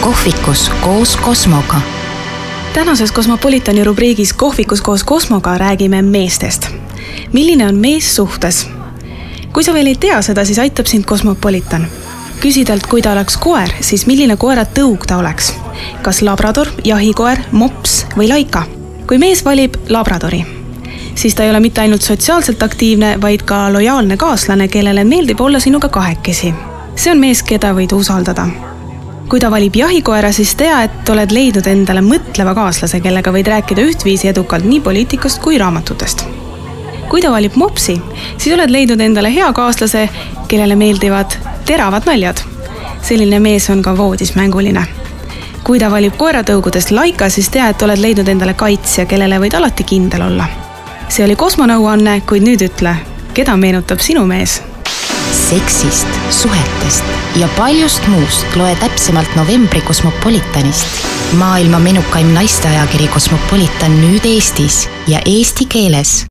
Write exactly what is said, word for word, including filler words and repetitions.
kohvikus koos Kosmoga. Tänases Kosmopolitani rubriigis Kohvikus koos Kosmoga räägime meestest. Milline on mees suhtes? Kui sa veel ei tea seda, siis aitab sind Kosmopolitan. Küsidelt, kui ta oleks koer, siis milline koera tõug ta oleks? Kas labrador, jahikoer, mops või laika? Kui mees valib labradori, siis ta ei ole mitte ainult sotsiaalselt aktiivne, vaid ka lojaalne kaaslane, kellele meeldib olla sinuga kahekesi. See on mees, keda võid usaldada. Kui ta valib jahikoera, siis tea, et oled leidnud endale mõtleva kaaslase, kellega võid rääkida ühtviisi edukalt nii poliitikast kui raamatutest. Kui ta valib mopsi, siis oled leidnud endale hea kaaslase, kellele meeldivad teravad naljad. Selline mees on ka voodis mänguline. Kui ta valib koeratõugudest laika, siis tea, et oled leidnud endale kaitsja, kellele võid alati kindel olla. See oli Kosmonõuanne, kuid nüüd ütle, keda meenutab sinu mees? Seksist, suhetest ja paljust muust loe täpsemalt novembri Kosmopolitanist. Maailma menukaim naisteajakiri Kosmopolitan nüüd Eestis ja eesti keeles.